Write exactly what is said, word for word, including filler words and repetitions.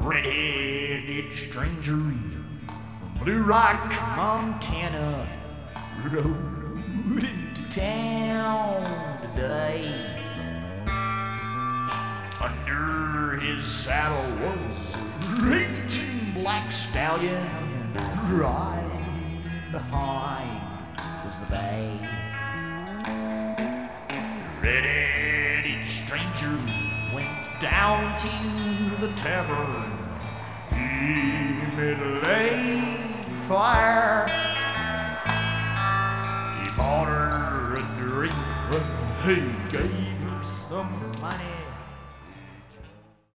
red-headed stranger from Blue Rock, Montana, rode into town today. Under his saddle was a raging black stallion, and right behind was the bay. The red-headed stranger went down to the tavern. He made a late fire. He bought her a drink, but he gave her some